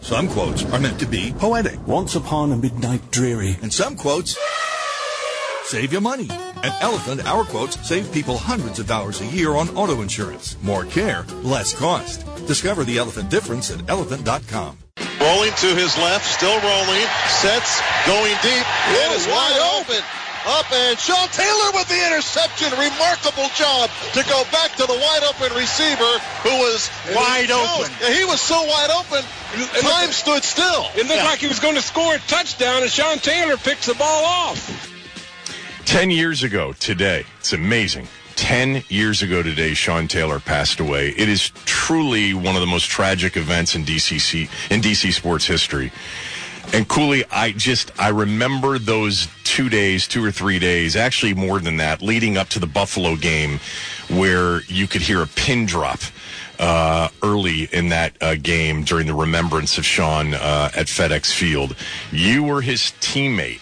Some quotes are meant to be poetic. Once upon a midnight dreary. And some quotes save you money. At Elephant, our quotes save people hundreds of dollars a year on auto insurance. More care, less cost. Discover the Elephant difference at elephant.com. Rolling to his left, still rolling, sets, going deep, it is wide open. Up and Sean Taylor with the interception. Remarkable job to go back to the wide open receiver who was wide open. Yeah, he was so wide open, time stood still. It looked like he was going to score a touchdown, and Sean Taylor picks the ball off. 10 years ago today, it's amazing. 10 years ago today, Sean Taylor passed away. It is truly one of the most tragic events in DC sports history. And Cooley, I remember those 2 or 3 days, actually more than that, leading up to the Buffalo game where you could hear a pin drop early in that game during the remembrance of Sean at FedEx Field. You were his teammate.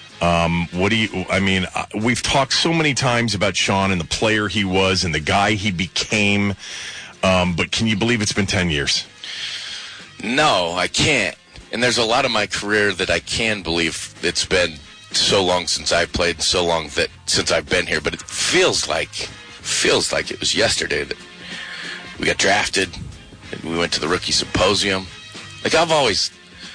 We've talked so many times about Sean and the player he was and the guy he became, but can you believe it's been 10 years? No, I can't. And there's a lot of my career that I can believe it's been so long since I played, so long that since I've been here, but it feels like it was yesterday that we got drafted and we went to the rookie symposium. Like I've always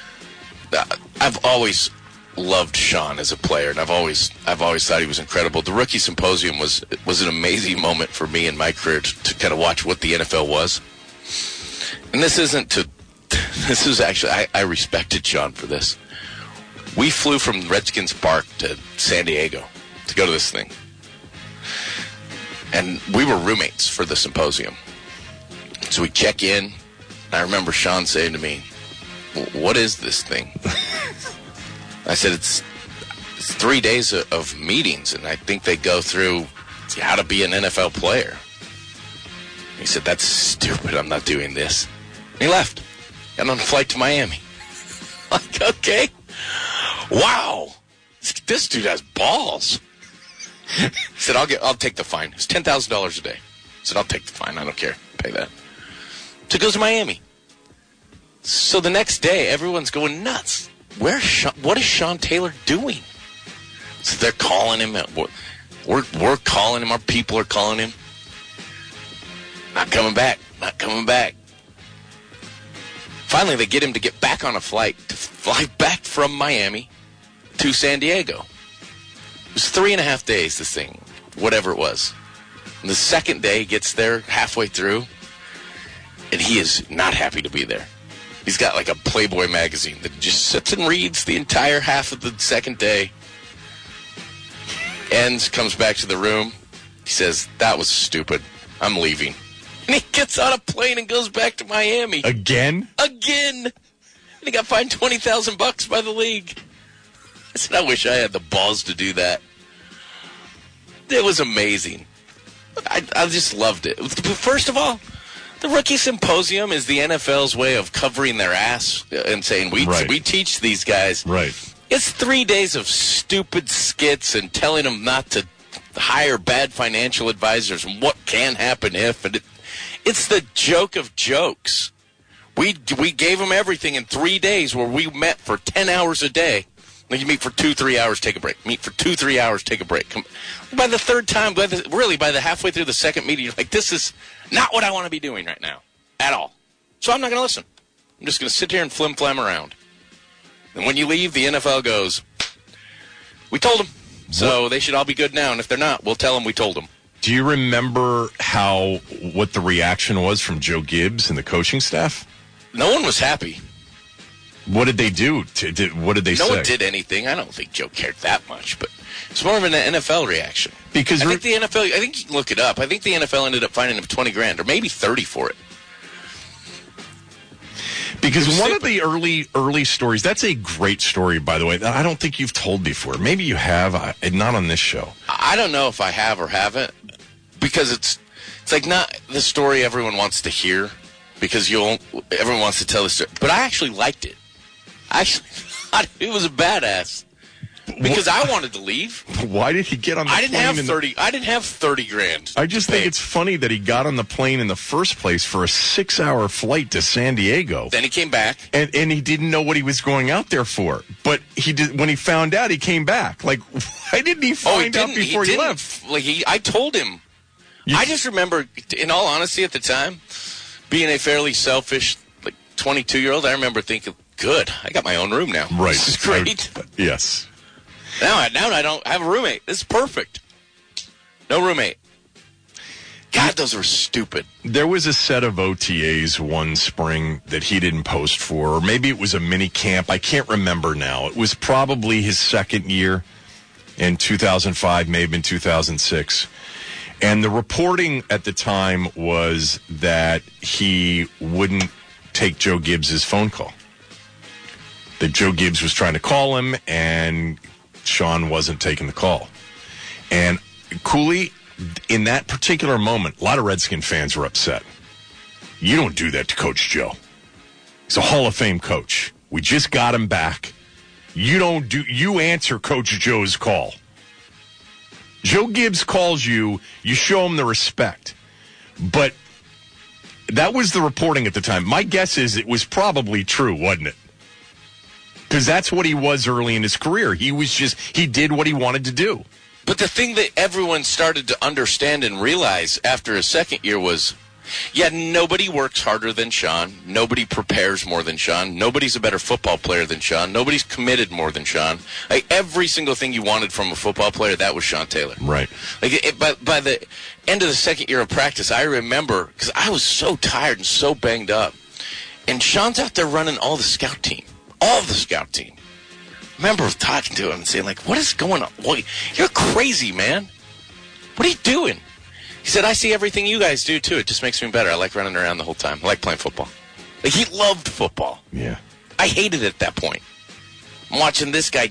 loved Sean as a player, and I've always thought he was incredible. The rookie symposium was an amazing moment for me in my career to kind of watch what the NFL was. And this is actually, I respected Sean for this. We flew from Redskins Park to San Diego to go to this thing. And we were roommates for the symposium. So we check in, and I remember Sean saying to me, "What is this thing?" I said, it's 3 days of meetings, and I think they go through how to be an NFL player. He said, "That's stupid. I'm not doing this." And he left. Got on a flight to Miami. Like, okay. Wow. This dude has balls. He said, I'll take the fine. It's $10,000 a day. I said, I'll take the fine. I don't care. Pay that. So he goes to Miami. So the next day, everyone's going nuts. What is Sean Taylor doing? So they're calling him. We're calling him. Our people are calling him. Not coming back. Not coming back. Finally, they get him to get back on a flight to fly back from Miami to San Diego. It was 3.5 days, this thing, whatever it was. And the second day, he gets there halfway through, and he is not happy to be there. He's got like a Playboy magazine that just sits and reads the entire half of the second day. Ends, comes back to the room. He says, "That was stupid. I'm leaving." And he gets on a plane and goes back to Miami. Again? Again. And he got fined $20,000 by the league. I said, I wish I had the balls to do that. It was amazing. I just loved it. First of all, the rookie symposium is the NFL's way of covering their ass and saying, we teach these guys. Right. It's 3 days of stupid skits and telling them not to hire bad financial advisors and what can happen if. And it's the joke of jokes. We gave them everything in 3 days where we met for 10 hours a day. Like you meet for 2-3 hours, take a break. Meet for 2-3 hours, take a break. By the third time, by the halfway through the second meeting, you're like, this is not what I want to be doing right now at all. So I'm not going to listen. I'm just going to sit here and flim-flam around. And when you leave, the NFL goes, we told them. So they should all be good now. And if they're not, we'll tell them we told them. Do you remember what the reaction was from Joe Gibbs and the coaching staff? No one was happy. What did they do? What did they say? No one did anything. I don't think Joe cared that much, but it's more of an NFL reaction. Because I think the NFL, I think you can look it up. I think the NFL ended up finding him $20,000 or maybe $30,000 for it. Because one of the early stories, that's a great story, by the way, that I don't think you've told before. Maybe you have, not on this show. I don't know if I have or haven't, because it's like not the story everyone wants to hear, because everyone wants to tell the story. But I actually liked it. I actually thought it was a badass. Because I wanted to leave. Why did he get on the plane? I didn't have 30 grand. I just think it's funny that he got on the plane in the first place for a 6-hour flight to San Diego. Then he came back. And he didn't know what he was going out there for. But he did when he found out, he came back. Like, why didn't he find out before he left? Like I told him. I just remember, in all honesty, at the time, being a fairly selfish, 22-year-old, I remember thinking, good, I got my own room now. Right. This is great. Yes. Now I don't have a roommate. This is perfect. No roommate. God, those were stupid. There was a set of OTAs one spring that he didn't post for, or maybe it was a mini camp. I can't remember now. It was probably his second year in 2005, maybe in 2006. And the reporting at the time was that he wouldn't take Joe Gibbs' phone call. That Joe Gibbs was trying to call him, and Sean wasn't taking the call. And Cooley, in that particular moment, a lot of Redskin fans were upset. You don't do that to Coach Joe. He's a Hall of Fame coach. We just got him back. You answer Coach Joe's call. Joe Gibbs calls you, you show him the respect. But that was the reporting at the time. My guess is it was probably true, wasn't it? Because that's what he was early in his career. He did what he wanted to do. But the thing that everyone started to understand and realize after his second year was, nobody works harder than Sean. Nobody prepares more than Sean. Nobody's a better football player than Sean. Nobody's committed more than Sean. Every single thing you wanted from a football player, that was Sean Taylor. Right. By the end of the second year of practice, I remember, because I was so tired and so banged up, and Sean's out there running all the scout team. All of the scout team. I remember talking to him and saying, what is going on? Well, you're crazy, man. What are you doing? He said, I see everything you guys do, too. It just makes me better. I like running around the whole time. I like playing football. He loved football. Yeah. I hated it at that point. I'm watching this guy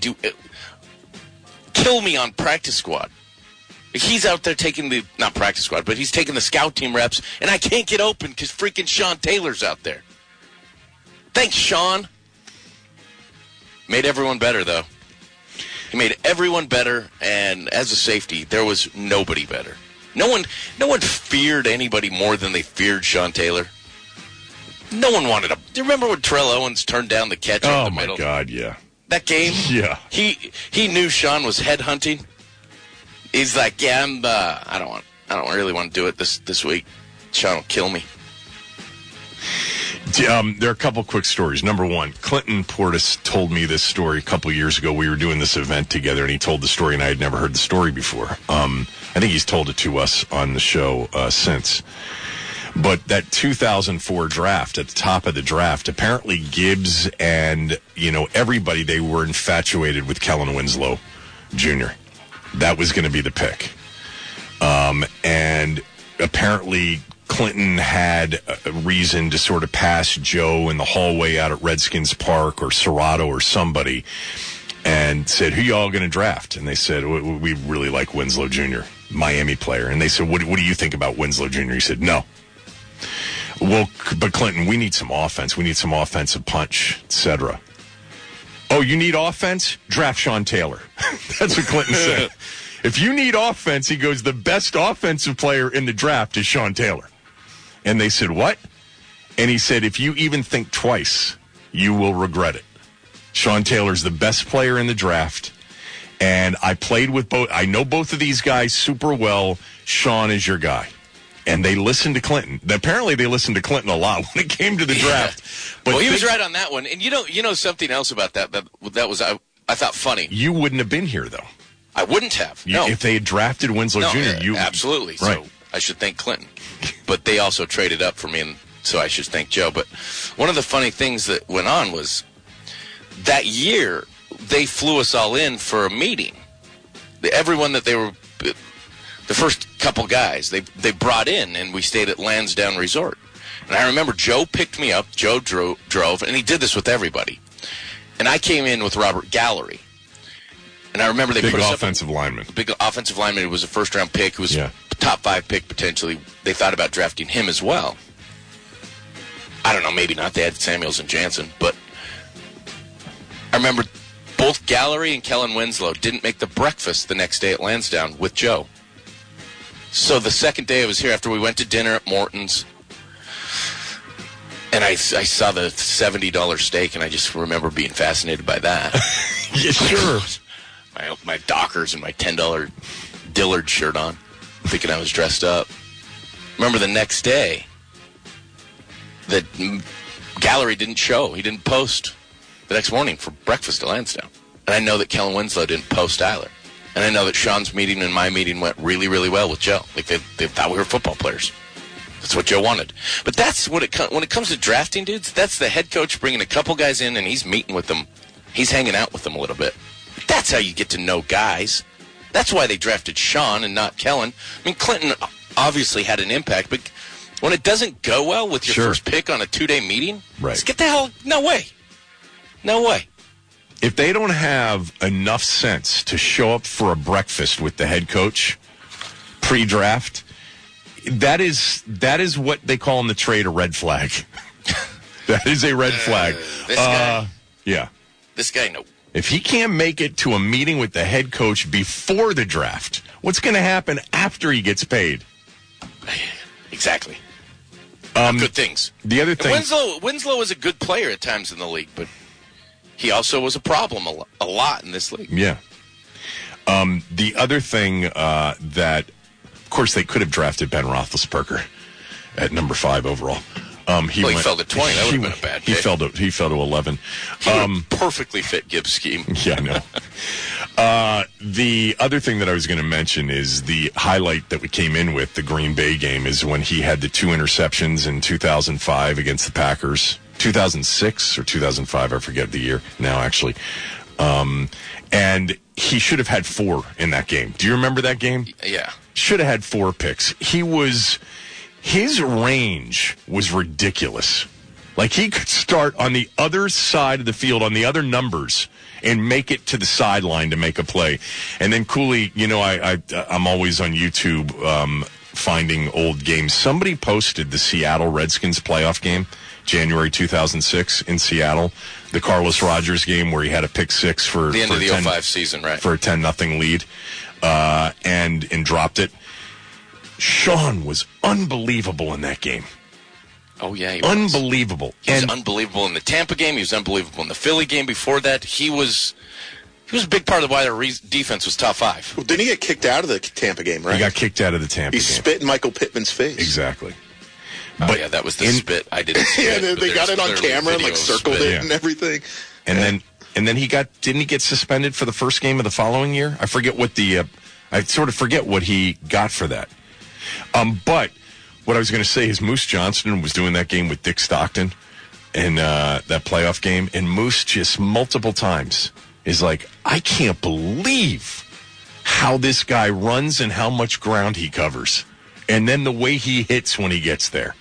kill me on practice squad. He's out there taking not practice squad, but he's taking the scout team reps, and I can't get open because freaking Sean Taylor's out there. Thanks, Sean. Made everyone better, though. He made everyone better, and as a safety, there was nobody better. No one feared anybody more than they feared Sean Taylor. No one wanted him. Do you remember when Terrell Owens turned down the catch up the middle? Oh, my God, yeah. That game? Yeah. He knew Sean was headhunting. He's like, I don't really want to do it this week. Sean will kill me. There are a couple quick stories. Number one, Clinton Portis told me this story a couple years ago. We were doing this event together, and he told the story, and I had never heard the story before. I think he's told it to us on the show since. But that 2004 draft, at the top of the draft, apparently Gibbs and, everybody, they were infatuated with Kellen Winslow Jr. That was going to be the pick. And apparently Clinton had a reason to sort of pass Joe in the hallway out at Redskins Park or Serato or somebody and said, who y'all going to draft? And they said, we really like Winslow Jr., Miami player. And they said, what do you think about Winslow Jr.? He said, no. Well, but Clinton, we need some offense. We need some offensive punch, etc. Oh, you need offense? Draft Sean Taylor. That's what Clinton said. If you need offense, he goes, the best offensive player in the draft is Sean Taylor. And they said, what? And he said, if you even think twice, you will regret it. Sean Taylor's the best player in the draft. And I played with both. I know both of these guys super well. Sean is your guy. And they listened to Clinton. Apparently they listened to Clinton a lot when it came to the draft. But he was right on that one. And you know something else about that was I thought funny. You wouldn't have been here, though. I wouldn't have. No. If they had drafted Winslow Jr., absolutely. Right. So I should thank Clinton. But they also traded up for me, and so I should thank Joe. But one of the funny things that went on was that year they flew us all in for a meeting. Everyone that they were, the first couple guys, they brought in, and we stayed at Lansdowne Resort. And I remember Joe picked me up. Joe drove, and he did this with everybody. And I came in with Robert Gallery. And I remember they big put us offensive lineman. Big offensive lineman. It was a first-round pick. It was a top 5 pick, potentially. They thought about drafting him as well. I don't know, maybe not. They had Samuels and Jansen. But I remember Both Gallery and Kellen Winslow didn't make the breakfast the next day at Lansdowne with Joe. So the second day I was here, after we went to dinner at Morton's, and I saw the $70 steak, and I just remember being fascinated by that. Yeah, sure. My Dockers and my $10 Dillard shirt on, thinking I was dressed up. Remember the next day, that Gallery didn't show. He didn't post the next morning for breakfast at Lansdowne. And I know that Kellen Winslow didn't post either. And I know that Sean's meeting and my meeting went really, really well with Joe. Like, they thought we were football players. That's what Joe wanted. But that's what when it comes to drafting dudes, that's the head coach bringing a couple guys in and he's meeting with them. He's hanging out with them a little bit. That's how you get to know guys. That's why they drafted Sean and not Kellen. I mean, Clinton obviously had an impact, but when it doesn't go well with your first pick on a 2-day meeting, right. Get the hell, no way. No way. If they don't have enough sense to show up for a breakfast with the head coach pre-draft, that is what they call in the trade a red flag. That is a red flag. This guy? Yeah. This guy, no. If he can't make it to a meeting with the head coach before the draft, what's going to happen after he gets paid? Exactly. Good things. The other thing... Winslow is a good player at times in the league, but he also was a problem a lot in this league. Yeah. The other thing that, of course, they could have drafted Ben Roethlisberger at number 5 overall. He fell to 20. That would have been a bad pick. He fell to 11. Perfectly fit Gibbs scheme. Yeah, I know. The other thing that I was going to mention is the highlight that we came in with, the Green Bay game, is when he had the 2 interceptions in 2005 against the Packers. 2006 or 2005, I forget the year now, actually. And he should have had 4 in that game. Do you remember that game? Yeah. Should have had 4 picks. His range was ridiculous. Like, he could start on the other side of the field, on the other numbers, and make it to the sideline to make a play. And then Cooley, I'm always on YouTube finding old games. Somebody posted the Seattle Redskins playoff game, January 2006 in Seattle, the Carlos Rogers game where he had a pick 6 for the end of the 05 season, right? For a 10-0 lead, and dropped it. Sean was unbelievable in that game. Oh, yeah, he was. Unbelievable. He was unbelievable in the Tampa game. He was unbelievable in the Philly game before that. He was a big part of why their defense was top 5. Well, didn't he get kicked out of the Tampa game, right? He got kicked out of the Tampa game. He spit in Michael Pittman's face. Exactly. But yeah, that was the spit. I didn't see it. Yeah, they got it on camera and circled it and everything. And then didn't he get suspended for the first game of the following year? I forget what I sort of forget what he got for that. But what I was going to say is Moose Johnston was doing that game with Dick Stockton in that playoff game, and Moose just multiple times is like, I can't believe how this guy runs and how much ground he covers. And then the way he hits when he gets there.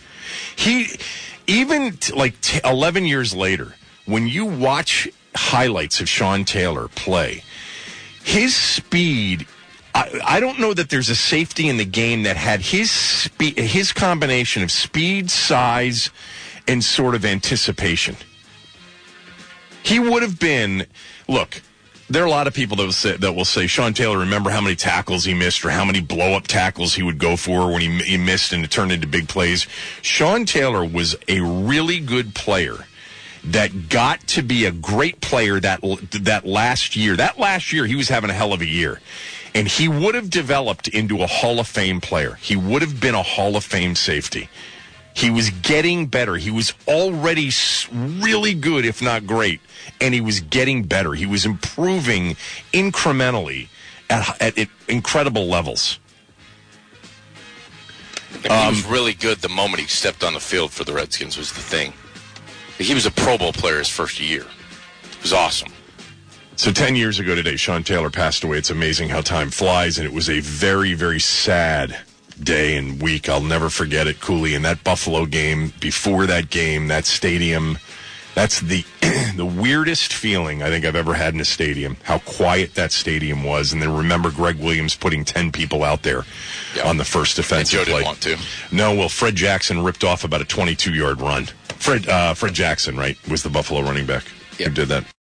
11 years later, when you watch highlights of Sean Taylor play, his speed... I don't know that there's a safety in the game that had his combination of speed, size, and sort of anticipation. He would have been, look, there are a lot of people that will say, Sean Taylor, remember how many tackles he missed or how many blow-up tackles he would go for when he missed and it turned into big plays. Sean Taylor was a really good player that got to be a great player that last year. That last year, he was having a hell of a year. And he would have developed into a Hall of Fame player. He would have been a Hall of Fame safety. He was getting better. He was already really good, if not great, and he was getting better. He was improving incrementally at incredible levels. He was really good the moment he stepped on the field for the Redskins was the thing. He was a Pro Bowl player his first year. It was awesome. So 10 years ago today, Sean Taylor passed away. It's amazing how time flies, and it was a very, very sad day and week. I'll never forget it, Cooley. In that Buffalo game, before that game, that stadium, that's the weirdest feeling I think I've ever had in a stadium, how quiet that stadium was. And then remember Greg Williams putting 10 people out there on the first defensive play. Joe didn't want to. No, well, Fred Jackson ripped off about a 22-yard run. Fred Jackson, right, was the Buffalo running back who did that.